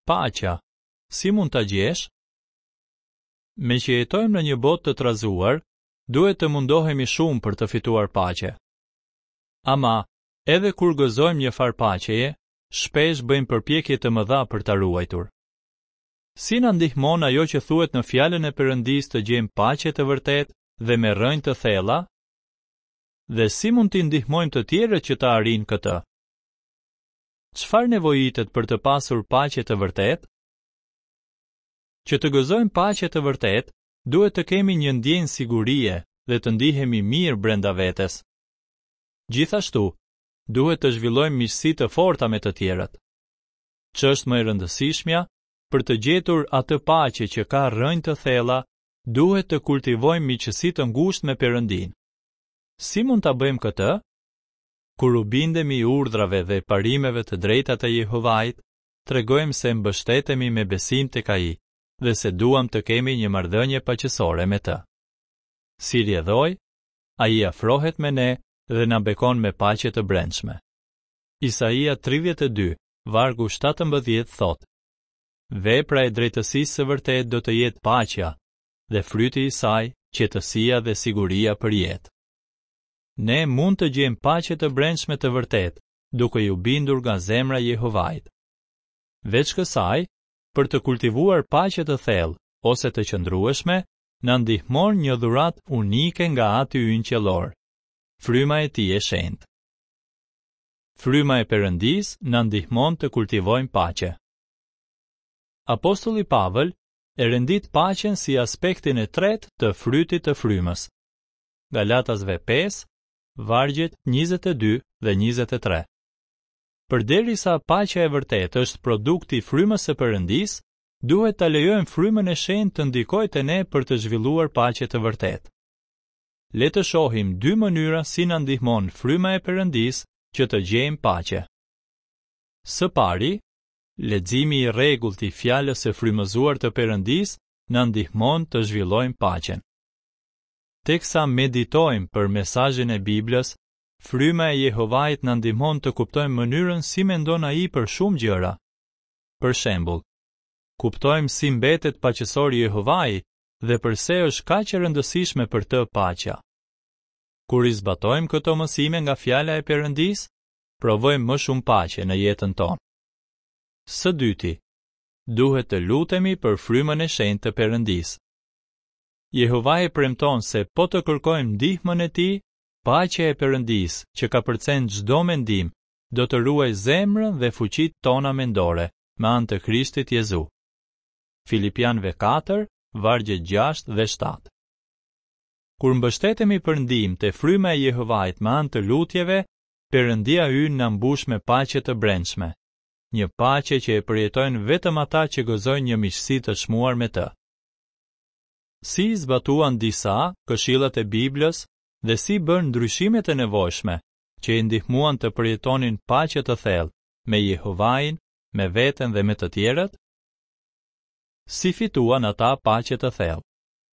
Paqja, si mund ta gjesh? Me që jetojmë në një botë të trazuar, duhet të mundohemi shumë për të fituar paqe. Ama, edhe kur gëzojmë një farë paqeje, shpesh bëjmë përpjekje të mëdha për ta ruajtur. Si na ndihmon ajo që thuhet në fjalën e Perëndisë të gjejmë paqe të vërtetë dhe me rrënjë të thella? Dhe si mund t'i ndihmojmë të tjerët që ta arrijnë këtë? Çfarë nevojitet për të pasur paqe të vërtetë? Që të gëzojmë paqe të vërtetë, duhet të kemi një ndjenjë sigurie dhe të ndihemi mirë brenda vetes. Gjithashtu, duhet të zhvillojmë miqësi të forta me të tjerët. Ç'është më e rëndësishmja, për të gjetur atë paqe që ka rrënjë të thella, duhet të kultivojmë miqësi të ngushtë me Perëndin. Si mund ta bëjmë këtë? Kur u bindemi urdhrave dhe parimeve të drejta të Jehovait, tregojmë se mbështetemi me besim tek ai dhe se duam të kemi një marrëdhënie paqësore me të. Si rjedhoj, ai afrohet me ne dhe na bekon me paqe të brendshme. Isaia 32, vargu 17 thot: Vepra e drejtësisë së vërtet do të jetë paqja, dhe fryti i saj qetësia dhe siguria për jetë. Ne mund të gjejmë paqe të brendshme të vërtet, duke ju bindur nga zemra Jehovait. Veç kësaj, për të kultivuar paqe të thellë ose të qëndrueshme, na ndihmon një dhuratë unike nga Ati ynë qiellor, fryma e Tij e shenjtë. Fryma e Perëndisë na ndihmon të kultivojmë paqe. Apostulli Pavël e rendit paqen si aspektin e tretë të frytit të frymës. Galatasve 5, vargjet 22 dhe 23. Përderisa paqja e vërtetë është produkti i frymës së Perëndisë, duhet ta lejojmë frymën e shenjtë të ndikojë te ne për të zhvilluar paqe të vërtetë. Le të shohim dy mënyra si na ndihmon fryma e Perëndisë që të gjejmë paqe. Së pari, leximi i rregullt i fjalës së frymëzuar të Perëndisë na ndihmon të zhvillojmë paqen. Teksa meditojmë për mesazhin e Biblës, fryma e Jehovait na ndihmon të kuptojmë mënyrën si mendon ai për shumë gjëra. Për shembull, kuptojmë si mbetet paqësor Jehovai dhe pse është kaq e rëndësishme për të paqja. Kur i zbatojmë këto mësime nga fjala e Perëndisë, provojmë më shumë paqe në jetën tonë. Së dyti, duhet të lutemi për frymën e shenjtë të Perëndisë. Jehovai premton se po të kërkojmë ndihmën e Tij, paqja e Perëndisë, që ka përcen çdo mendim, do të ruajë zemrën dhe fuqitë tona mendore me anë të Krishtit Jezu. Filipianëve 4, vargjet 6 dhe 7. Kur mbështetemi për ndihmë te fryma e Jehovait me anë të lutjeve, Perëndia ynë na mbush me paqe të brendshme, një paqe që e përjetojnë vetëm ata që gëzojnë një miqësi të çmuar me të. Si zbatuan disa këshillat e Biblës dhe si bën ndryshimet e nevojshme që i ndihmuan të përjetonin paqe të thellë me Jehovain, me veten dhe me të tjerët? Si fituan ata paqe të thellë?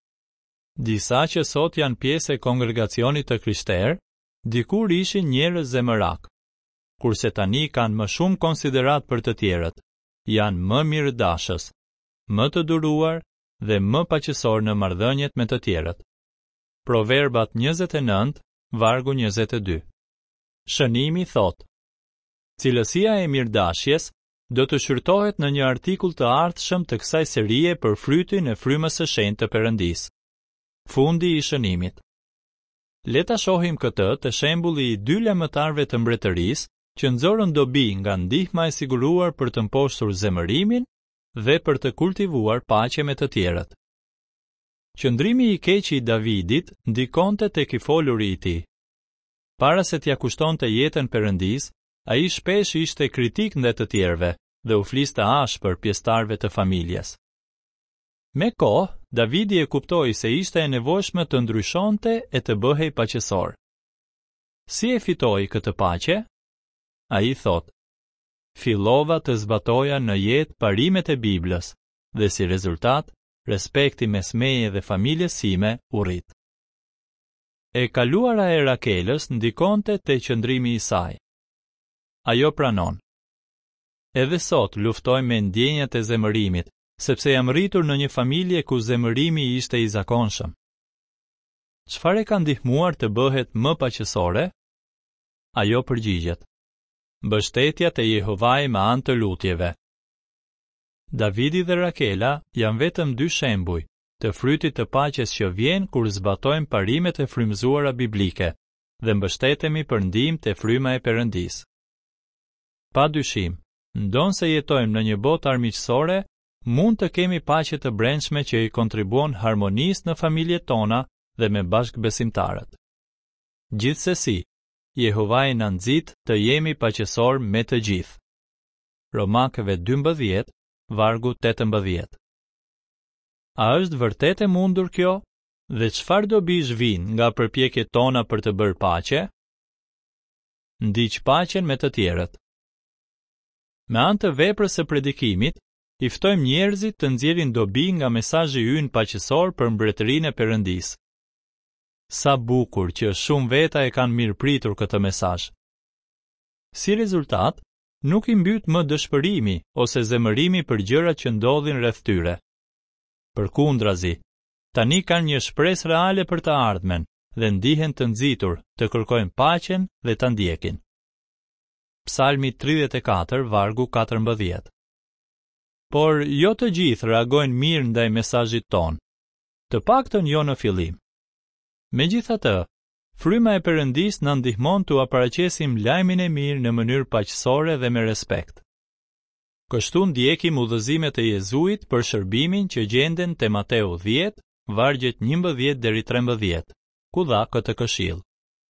Disa që sot janë pjesë e kongregacionit të krishterë, dikur ishin njerëz zemërak, kurse tani kanë më shumë konsiderat për të tjerët, janë më mirëdashës, më të duruar dhe më paqësor në marrëdhëniet me të tjerët. Proverbat 29, vargu 22. Shënimi thot: Cilësia e mirëdashjes do të shërtohet në një artikull të ardhshëm të kësaj serie për frytin e frymës së shenjtë të Perëndisë. Fundi i shënimit. Le ta shohim këtë te shembulli i dy lajmëtarëve të mbretërisë që nxorën dobi nga ndihma e siguruar për të mposhtur zemërimin dhe për të kultivuar paqe me të tjerët. Qëndrimi i keq i Davidit ndikonte tek i foluri i tij. Para se t'ia kushtonte jetën Perëndisë, ai shpesh ishte kritik ndaj të tjerëve dhe u fliste ashpër pjesëtarëve të familjes. Me kohë, Davidi e kuptoi se ishte e nevojshme të ndryshonte e të bëhej paqësor. Si e fitoi këtë paqe? Ai thot: Fillova të zbatoja në jetë parimet e Biblës dhe si rezultat, respekti mes meje dhe familjes sime u rrit. E kaluara e Rakelës ndikonte te qëndrimi i saj. Ajo pranon: Edhe sot luftoj me ndjenjat e zemërimit, sepse jam rritur në një familje ku zemërimi ishte i zakonshëm. Çfarë ka ndihmuar të bëhet më paqësore? Ajo përgjigjet: mbështetja te Jehovai me anë të lutjeve. Davidi dhe Rakela janë vetëm 2 shembuj të frytit të paqes që vjen kur zbatojmë parimet e frymëzuara biblike dhe mbështetemi për ndihmë te fryma e Perëndisë. Padyshim, ndonse jetojmë në një botë armiqësore, mund të kemi paqe të brendshme që i kontribuon harmonisë në familjet tona dhe me bashkëbesimtarët. Gjithsesi, Jehovai na nxit të jemi paqësor me të gjithë. Romakëve 12, vargu 18. A është vërtet e mundur kjo? Dhe çfarë dobish vijnë nga përpjekjet tona për të bërë paqe? Ndiq paqen me të tjerët. Me anë të veprës së predikimit, i ftojmë njerëzit të nxjerrin dobi nga mesazhi ynë paqësor për mbretërinë e Perëndisë. Sa bukur që shumë veta e kanë mirëpritur këtë mesazh. Si rezultat, nuk i mbyt më dëshpërimi ose zemërimi për gjërat që ndodhin rreth tyre. Përkundrazi, tani kanë një shpresë reale për të ardhmen dhe ndihen të nxitur të kërkojnë paqen dhe ta ndjekin. Psalmi 34, vargu 14. Por jo të gjithë reagojnë mirë ndaj mesazhit ton. Të paktën jo në fillim. Megjithatë, fryma e Perëndisë na ndihmon t'u paraqesim lajmin e mirë në mënyrë paqësore dhe me respekt. Kështu ndjekim udhëzimet e Jezuit për shërbimin që gjenden te Mateu 10, vargjet 11 deri 13, ku dha këtë këshill.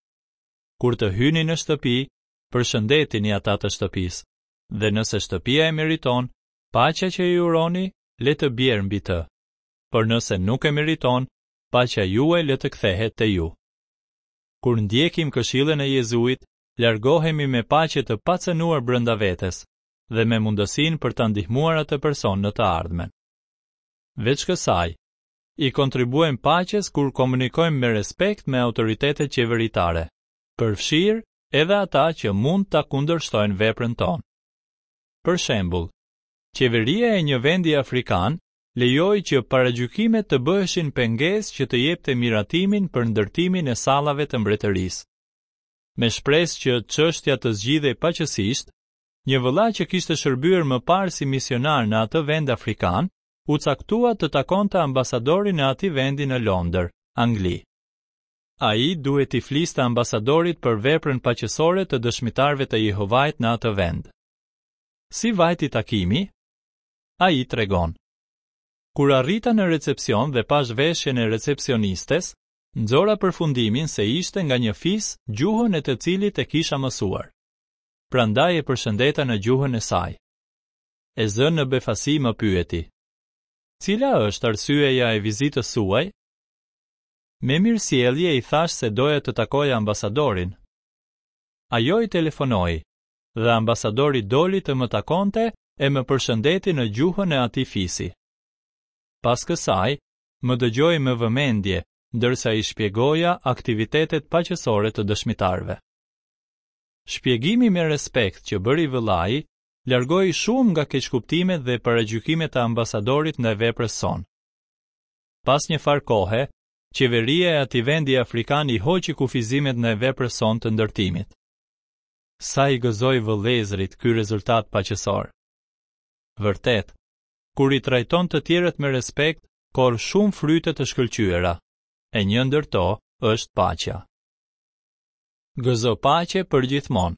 Kur të hyni në shtëpi, përshëndetini ata të shtëpisë, dhe nëse shtëpia e meriton, paqja që ju uroni, le të bjerë mbi të. Por nëse nuk e meriton, paqja juaj le të kthehet te ju. Kur ndjekim këshillën e Jezuit, largohemi me paqe të pacënuar brenda vetes dhe me mundësinë për ta ndihmuar atë person në të ardhmen. Veç kësaj, i kontribuojmë paqes kur komunikojmë me respekt me autoritetet qeveritare, përfshirë edhe ata që mund ta kundërshtojnë veprën tonë. Për shembull, qeveria e një vendi afrikan lejoi që paragjykimet të bëheshin pengesë që të jepte miratimin për ndërtimin e sallave të mbretërisë. Me shpresë që çështja të zgjidhej paqësisht, një vëlla që kishte shërbyer më parë si misionar në atë vend afrikan, u caktua të takonte ambasadorin e atij vendi në Londër, Angli. Ai duhet i fliste ambasadorit për veprën paqësore të dëshmitarëve të Jehovait në atë vend. Si vajti takimi? Ai tregon: kur arrita në recepcion dhe pash veshjen e recepcionistes, nxora përfundimin se ishte nga një fis gjuhën e të cilit e kisha mësuar. Prandaj e përshëndeta në gjuhën e saj. E zë në befasi më pyeti: cila është arsyeja e vizitës suaj? Me mirësjellje i thash se doja të takoja ambasadorin. Ajo i telefonoi, dhe ambasadori doli të më takonte e më përshëndeti në gjuhën e atij fisi. Pas kësaj, më dëgjoi me vëmendje, ndërsa i shpjegoja aktivitetet paqësore të dëshmitarëve. Shpjegimi me respekt që bëri vëllai, largoi shumë nga keqkuptimet dhe paragjykimet e ambasadorit ndaj veprës son. Pas një farë kohe, qeveria e atij vendi afrikan i hoqi kufizimet ndaj veprës son të ndërtimit. Sa i gëzoi vëllezërit ky rezultat paqësor. Vërtet, kur i trajton të tjerët me respekt, ka shumë fryte të shkëlqyera, e një ndër to është paqja. Gëzo paqe për gjithmonë.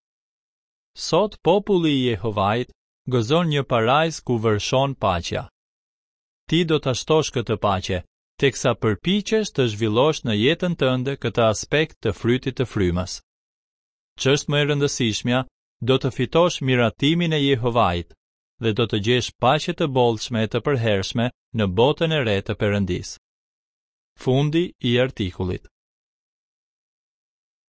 Sot populli i Jehovait gëzon një parajs ku vërshon paqja. Ti do ta shtosh këtë paqe, teksa përpiqesh të zhvillosh në jetën tënde këtë aspekt të frytit të frymës. Ç'është më e rëndësishmja, do të fitosh miratimin e Jehovait dhe do të gjesh paqe të bollshme e të përhershme në botën e re të Perëndisë. Fundi i artikullit.